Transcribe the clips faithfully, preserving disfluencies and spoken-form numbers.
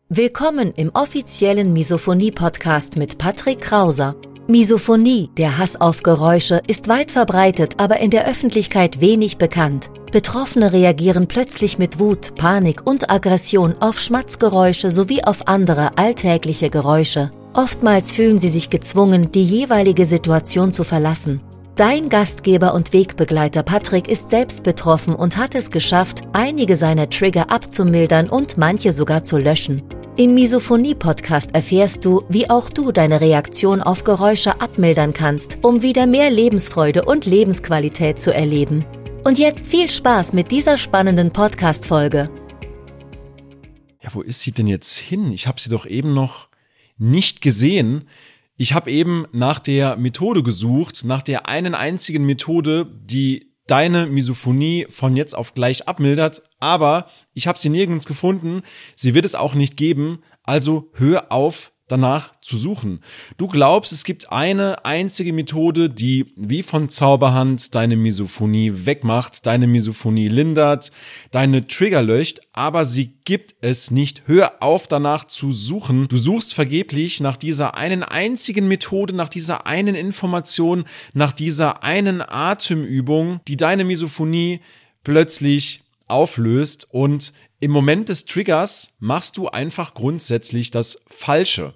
Willkommen im offiziellen Misophonie-Podcast mit Patrick Krauser. Misophonie, der Hass auf Geräusche, ist weit verbreitet, aber in der Öffentlichkeit wenig bekannt. Betroffene reagieren plötzlich mit Wut, Panik und Aggression auf Schmatzgeräusche sowie auf andere alltägliche Geräusche. Oftmals fühlen sie sich gezwungen, die jeweilige Situation zu verlassen. Dein Gastgeber und Wegbegleiter Patrick ist selbst betroffen und hat es geschafft, einige seiner Trigger abzumildern und manche sogar zu löschen. Im Misophonie-Podcast erfährst du, wie auch du deine Reaktion auf Geräusche abmildern kannst, um wieder mehr Lebensfreude und Lebensqualität zu erleben. Und jetzt viel Spaß mit dieser spannenden Podcast-Folge. Ja, wo ist sie denn jetzt hin? Ich habe sie doch eben noch nicht gesehen. Ich habe eben nach der Methode gesucht, nach der einen einzigen Methode, die deine Misophonie von jetzt auf gleich abmildert, aber ich habe sie nirgends gefunden, sie wird es auch nicht geben, also hör auf, danach zu suchen. Du glaubst, es gibt eine einzige Methode, die wie von Zauberhand deine Misophonie wegmacht, deine Misophonie lindert, deine Trigger löscht, aber sie gibt es nicht. Hör auf, danach zu suchen. Du suchst vergeblich nach dieser einen einzigen Methode, nach dieser einen Information, nach dieser einen Atemübung, die deine Misophonie plötzlich auflöst, und im Moment des Triggers machst du einfach grundsätzlich das Falsche,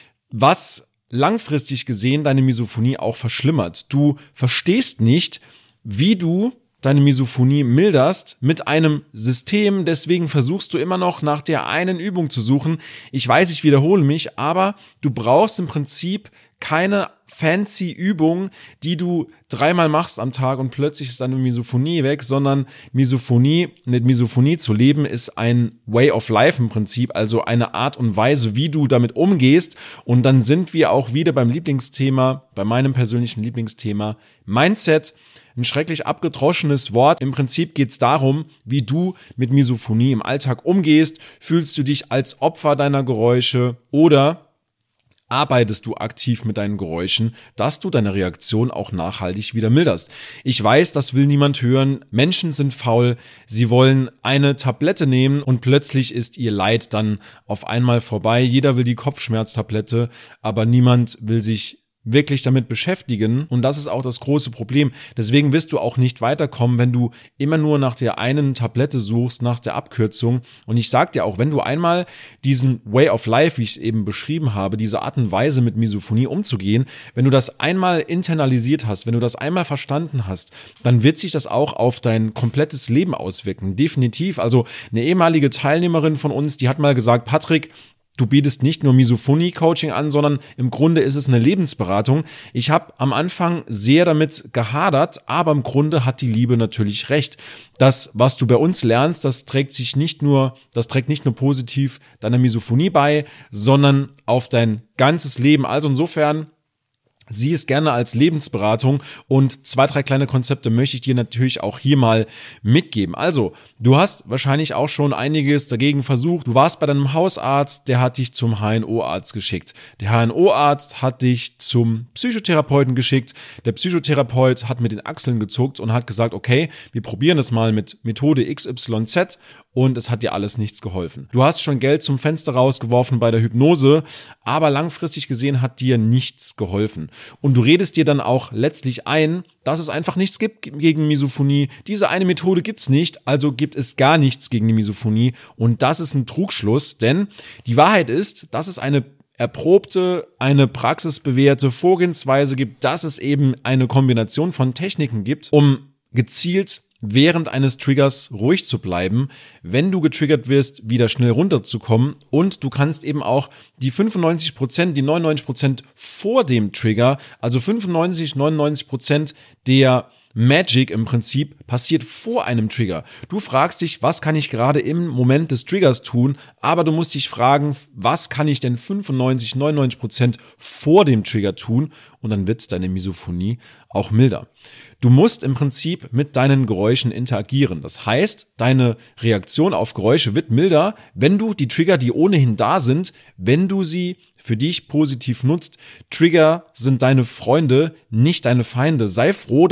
was langfristig gesehen deine Misophonie auch verschlimmert. Du verstehst nicht, wie du deine Misophonie milderst mit einem System, deswegen versuchst du immer noch nach der einen Übung zu suchen. Ich weiß, ich wiederhole mich, aber du brauchst im Prinzip keine fancy Übung, die du dreimal machst am Tag und plötzlich ist deine Misophonie weg, sondern Misophonie, mit Misophonie zu leben ist ein Way of Life im Prinzip, also eine Art und Weise, wie du damit umgehst, und dann sind wir auch wieder beim Lieblingsthema, bei meinem persönlichen Lieblingsthema Mindset. Ein schrecklich abgedroschenes Wort. Im Prinzip geht es darum, wie du mit Misophonie im Alltag umgehst. Fühlst du dich als Opfer deiner Geräusche oder arbeitest du aktiv mit deinen Geräuschen, dass du deine Reaktion auch nachhaltig wieder milderst? Ich weiß, das will niemand hören. Menschen sind faul. Sie wollen eine Tablette nehmen und plötzlich ist ihr Leid dann auf einmal vorbei. Jeder will die Kopfschmerztablette, aber niemand will sich wirklich damit beschäftigen, und das ist auch das große Problem. Deswegen wirst du auch nicht weiterkommen, wenn du immer nur nach der einen Tablette suchst, nach der Abkürzung. Und ich sag dir auch, wenn du einmal diesen Way of Life, wie ich es eben beschrieben habe, diese Art und Weise mit Misophonie umzugehen, wenn du das einmal internalisiert hast, wenn du das einmal verstanden hast, dann wird sich das auch auf dein komplettes Leben auswirken. Definitiv. Also eine ehemalige Teilnehmerin von uns, die hat mal gesagt: Patrick, du bietest nicht nur Misophonie-Coaching an, sondern im Grunde ist es eine Lebensberatung. Ich habe am Anfang sehr damit gehadert, aber im Grunde hat die Liebe natürlich recht. Das, was du bei uns lernst, das trägt sich nicht nur, das trägt nicht nur positiv deiner Misophonie bei, sondern auf dein ganzes Leben. Also insofern, sieh es gerne als Lebensberatung, und zwei, drei kleine Konzepte möchte ich dir natürlich auch hier mal mitgeben. Also, du hast wahrscheinlich auch schon einiges dagegen versucht. Du warst bei deinem Hausarzt, der hat dich zum H N O-Arzt geschickt. Der H N O-Arzt hat dich zum Psychotherapeuten geschickt. Der Psychotherapeut hat mit den Achseln gezuckt und hat gesagt: Okay, wir probieren es mal mit Methode X Y Z. Und es hat dir alles nichts geholfen. Du hast schon Geld zum Fenster rausgeworfen bei der Hypnose, aber langfristig gesehen hat dir nichts geholfen. Und du redest dir dann auch letztlich ein, dass es einfach nichts gibt gegen Misophonie. Diese eine Methode gibt's nicht, also gibt es gar nichts gegen die Misophonie. Und das ist ein Trugschluss, denn die Wahrheit ist, dass es eine erprobte, eine praxisbewährte Vorgehensweise gibt, dass es eben eine Kombination von Techniken gibt, um gezielt während eines Triggers ruhig zu bleiben, wenn du getriggert wirst, wieder schnell runterzukommen, und du kannst eben auch die fünfundneunzig Prozent, die neunundneunzig Prozent vor dem Trigger, also fünfundneunzig, neunundneunzig Prozent der Magic im Prinzip passiert vor einem Trigger. Du fragst dich, was kann ich gerade im Moment des Triggers tun, aber du musst dich fragen, was kann ich denn fünfundneunzig, neunundneunzig Prozent vor dem Trigger tun, und dann wird deine Misophonie auch milder. Du musst im Prinzip mit deinen Geräuschen interagieren. Das heißt, deine Reaktion auf Geräusche wird milder, wenn du die Trigger, die ohnehin da sind, wenn du sie für dich positiv nutzt. Trigger sind deine Freunde, nicht deine Feinde. Sei froh, dass Geräusche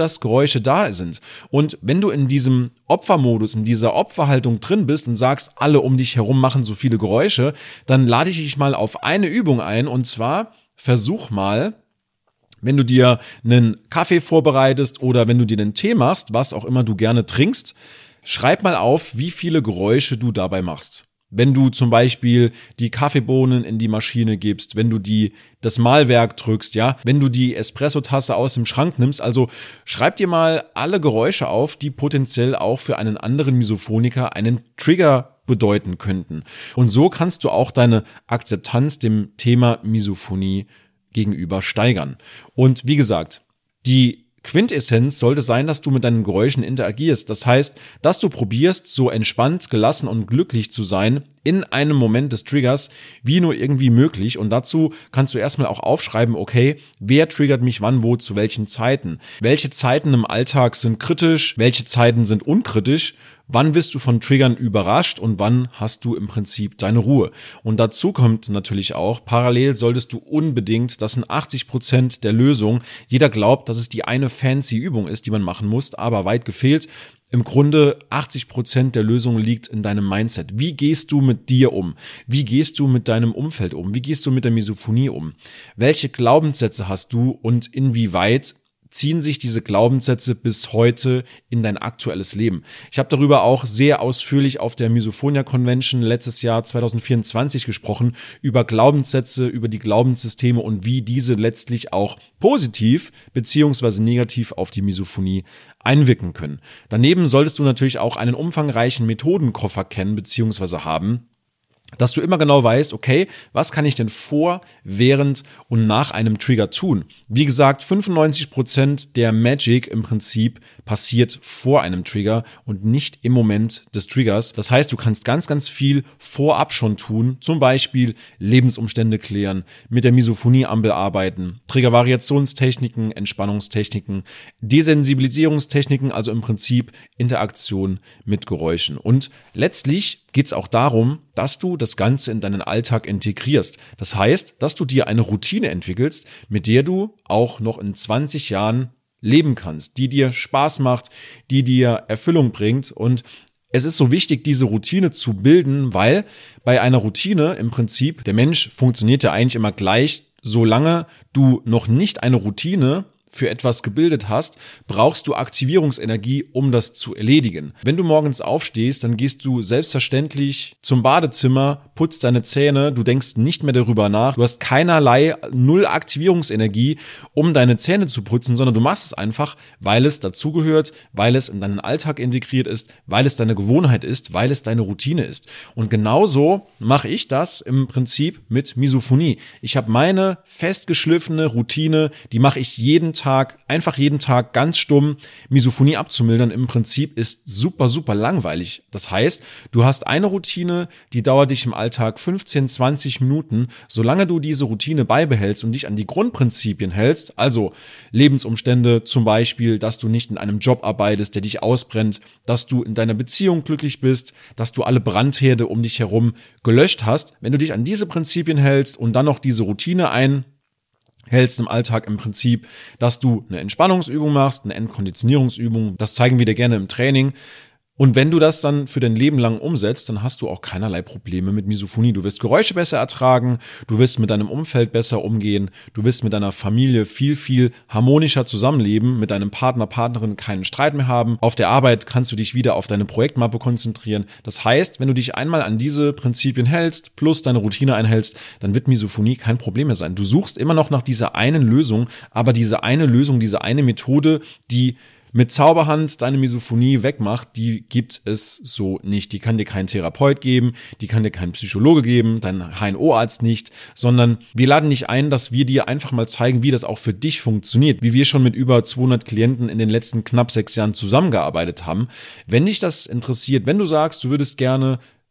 Geräusche da sind. Und wenn du in diesem Opfermodus, in dieser Opferhaltung drin bist und sagst, alle um dich herum machen so viele Geräusche, dann lade ich dich mal auf eine Übung ein, und zwar versuch mal, wenn du dir einen Kaffee vorbereitest oder wenn du dir einen Tee machst, was auch immer du gerne trinkst, schreib mal auf, wie viele Geräusche du dabei machst. Wenn du zum Beispiel die Kaffeebohnen in die Maschine gibst, wenn du die, das Mahlwerk drückst, ja, wenn du die Espressotasse aus dem Schrank nimmst, also schreib dir mal alle Geräusche auf, die potenziell auch für einen anderen Misophoniker einen Trigger bedeuten könnten. Und so kannst du auch deine Akzeptanz dem Thema Misophonie gegenüber steigern. Und wie gesagt, die Quintessenz sollte sein, dass du mit deinen Geräuschen interagierst. Das heißt, dass du probierst, so entspannt, gelassen und glücklich zu sein in einem Moment des Triggers, wie nur irgendwie möglich. Und dazu kannst du erstmal auch aufschreiben, okay, wer triggert mich wann, wo, zu welchen Zeiten? Welche Zeiten im Alltag sind kritisch? Welche Zeiten sind unkritisch? Wann wirst du von Triggern überrascht und wann hast du im Prinzip deine Ruhe? Und dazu kommt natürlich auch, parallel solltest du unbedingt, das sind achtzig Prozent der Lösung. Jeder glaubt, dass es die eine fancy Übung ist, die man machen muss, aber weit gefehlt. Im Grunde achtzig Prozent der Lösung liegt in deinem Mindset. Wie gehst du mit dir um? Wie gehst du mit deinem Umfeld um? Wie gehst du mit der Misophonie um? Welche Glaubenssätze hast du und inwieweit ziehen sich diese Glaubenssätze bis heute in dein aktuelles Leben? Ich habe darüber auch sehr ausführlich auf der Misophonia Convention letztes Jahr zwanzig vierundzwanzig gesprochen, über Glaubenssätze, über die Glaubenssysteme und wie diese letztlich auch positiv beziehungsweise negativ auf die Misophonie einwirken können. Daneben solltest du natürlich auch einen umfangreichen Methodenkoffer kennen beziehungsweise haben, dass du immer genau weißt, okay, was kann ich denn vor, während und nach einem Trigger tun? Wie gesagt, fünfundneunzig Prozent der Magic im Prinzip passiert vor einem Trigger und nicht im Moment des Triggers. Das heißt, du kannst ganz, ganz viel vorab schon tun, zum Beispiel Lebensumstände klären, mit der Misophonie-Ampel arbeiten, Triggervariationstechniken, Entspannungstechniken, Desensibilisierungstechniken, also im Prinzip Interaktion mit Geräuschen. Und letztlich geht es auch darum, dass du das Ganze in deinen Alltag integrierst. Das heißt, dass du dir eine Routine entwickelst, mit der du auch noch in zwanzig Jahren leben kannst, die dir Spaß macht, die dir Erfüllung bringt. Und es ist so wichtig, diese Routine zu bilden, weil bei einer Routine im Prinzip, der Mensch funktioniert ja eigentlich immer gleich, solange du noch nicht eine Routine für etwas gebildet hast, brauchst du Aktivierungsenergie, um das zu erledigen. Wenn du morgens aufstehst, dann gehst du selbstverständlich zum Badezimmer, putzt deine Zähne, du denkst nicht mehr darüber nach, du hast keinerlei null Aktivierungsenergie, um deine Zähne zu putzen, sondern du machst es einfach, weil es dazugehört, weil es in deinen Alltag integriert ist, weil es deine Gewohnheit ist, weil es deine Routine ist. Und genauso mache ich das im Prinzip mit Misophonie. Ich habe meine festgeschliffene Routine, die mache ich jeden Tag, einfach jeden Tag ganz stumm. Misophonie abzumildern im Prinzip ist super, super langweilig. Das heißt, du hast eine Routine, die dauert dich im Alltag fünfzehn, zwanzig Minuten. Solange du diese Routine beibehältst und dich an die Grundprinzipien hältst, also Lebensumstände zum Beispiel, dass du nicht in einem Job arbeitest, der dich ausbrennt, dass du in deiner Beziehung glücklich bist, dass du alle Brandherde um dich herum gelöscht hast. Wenn du dich an diese Prinzipien hältst und dann noch diese Routine ein hältst im Alltag im Prinzip, dass du eine Entspannungsübung machst, eine Entkonditionierungsübung, das zeigen wir dir gerne im Training. Und wenn du das dann für dein Leben lang umsetzt, dann hast du auch keinerlei Probleme mit Misophonie. Du wirst Geräusche besser ertragen, du wirst mit deinem Umfeld besser umgehen, du wirst mit deiner Familie viel, viel harmonischer zusammenleben, mit deinem Partner, Partnerin keinen Streit mehr haben. Auf der Arbeit kannst du dich wieder auf deine Projektmappe konzentrieren. Das heißt, wenn du dich einmal an diese Prinzipien hältst, plus deine Routine einhältst, dann wird Misophonie kein Problem mehr sein. Du suchst immer noch nach dieser einen Lösung, aber diese eine Lösung, diese eine Methode, die mit Zauberhand deine Misophonie wegmacht, die gibt es so nicht. Die kann dir kein Therapeut geben, die kann dir kein Psychologe geben, dein H N O-Arzt nicht, sondern wir laden dich ein, dass wir dir einfach mal zeigen, wie das auch für dich funktioniert, wie wir schon mit über zweihundert Klienten in den letzten knapp sechs Jahren zusammengearbeitet haben. Wenn dich das interessiert, wenn du sagst, du würdest gerne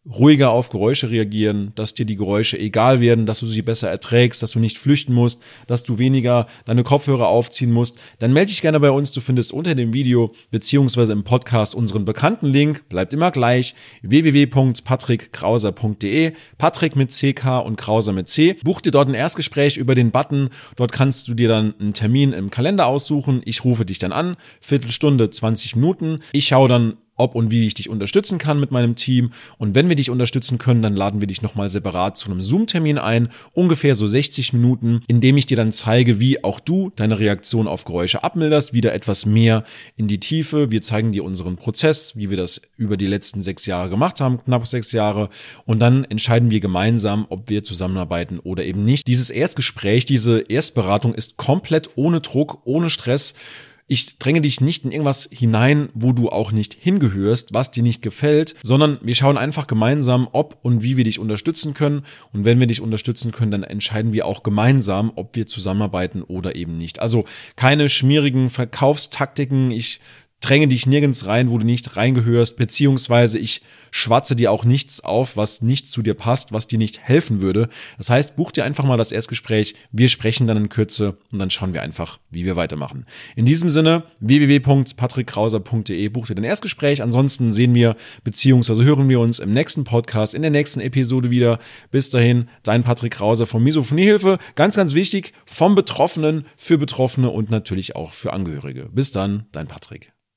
ruhiger auf Geräusche reagieren, dass dir die Geräusche egal werden, dass du sie besser erträgst, dass du nicht flüchten musst, dass du weniger deine Kopfhörer aufziehen musst, dann melde dich gerne bei uns. Du findest unter dem Video beziehungsweise im Podcast unseren bekannten Link, bleibt immer gleich, w w w punkt patrick krauser punkt d e, Patrick mit C K und Krauser mit C. Buch dir dort ein Erstgespräch über den Button, dort kannst du dir dann einen Termin im Kalender aussuchen, ich rufe dich dann an, Viertelstunde, zwanzig Minuten, ich schaue dann, ob und wie ich dich unterstützen kann mit meinem Team. Und wenn wir dich unterstützen können, dann laden wir dich nochmal separat zu einem Zoom-Termin ein, ungefähr so sechzig Minuten, in dem ich dir dann zeige, wie auch du deine Reaktion auf Geräusche abmilderst, wieder etwas mehr in die Tiefe. Wir zeigen dir unseren Prozess, wie wir das über die letzten sechs Jahre gemacht haben, knapp sechs Jahre. Und dann entscheiden wir gemeinsam, ob wir zusammenarbeiten oder eben nicht. Dieses Erstgespräch, diese Erstberatung ist komplett ohne Druck, ohne Stress. Ich dränge dich nicht in irgendwas hinein, wo du auch nicht hingehörst, was dir nicht gefällt, sondern wir schauen einfach gemeinsam, ob und wie wir dich unterstützen können. Und wenn wir dich unterstützen können, dann entscheiden wir auch gemeinsam, ob wir zusammenarbeiten oder eben nicht. Also keine schmierigen Verkaufstaktiken. Ich dränge dich nirgends rein, wo du nicht reingehörst, beziehungsweise ich schwatze dir auch nichts auf, was nicht zu dir passt, was dir nicht helfen würde. Das heißt, buch dir einfach mal das Erstgespräch, wir sprechen dann in Kürze und dann schauen wir einfach, wie wir weitermachen. In diesem Sinne, w w w punkt patrick krauser punkt d e, buch dir dein Erstgespräch. Ansonsten sehen wir, beziehungsweise hören wir uns im nächsten Podcast, in der nächsten Episode wieder. Bis dahin, dein Patrick Krauser von Misophoniehilfe. Ganz, ganz wichtig, vom Betroffenen, für Betroffene und natürlich auch für Angehörige. Bis dann, dein Patrick.